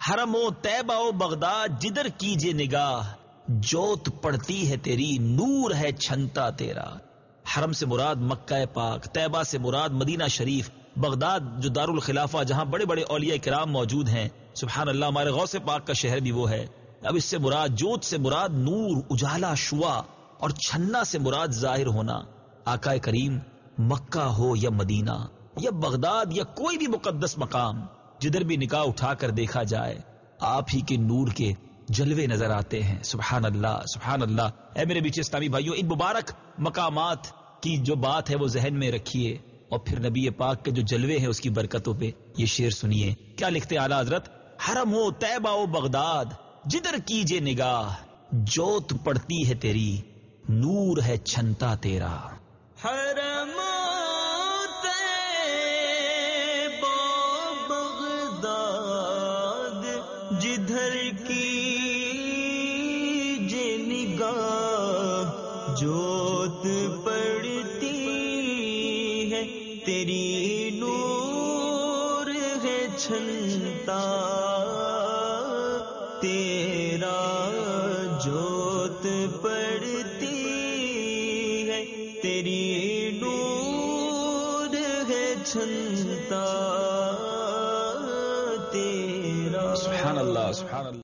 حرم و طیبہ و بغداد جدھر کیجے نگاہ، جوت پڑتی ہے تیری، نور ہے چھنتا تیرا۔ حرم سے مراد مکہ پاک، طیبہ سے مراد مدینہ شریف، بغداد جو دارالخلافہ جہاں بڑے بڑے اولیاء کرام موجود ہیں، سبحان اللہ، ہمارے غوث پاک کا شہر بھی وہ ہے۔ اب اس سے مراد، جوت سے مراد نور، اجالا، شعاع، اور چھنا سے مراد ظاہر ہونا۔ آقا کریم مکہ ہو یا مدینہ یا بغداد یا کوئی بھی مقدس مقام، جدھر بھی نگاہ اٹھا کر دیکھا جائے آپ ہی کے نور کے جلوے نظر آتے ہیں۔ سبحان اللہ، سبحان اللہ۔ اے میرے بیچ اسلامی بھائیوں، ان مبارک مقامات کی جو بات ہے وہ ذہن میں رکھیے، اور پھر نبی پاک کے جو جلوے ہیں اس کی برکتوں پہ یہ شعر سنیے۔ کیا لکھتے اعلیٰ حضرت؟ حرم ہو طیبہ و بغداد جدھر کیجے نگاہ، جوت پڑتی ہے تیری، نور ہے چھنتا تیرا۔ حرم طیبہ بغداد جدھر کی جے نگاہ، جوت پڑتی ہے تیری، نور ہے چھنتا تیرا، جوت پڑتی ہے تیری، نور ہے چھنتا تیرا۔ سبحان اللہ، سبحان اللہ۔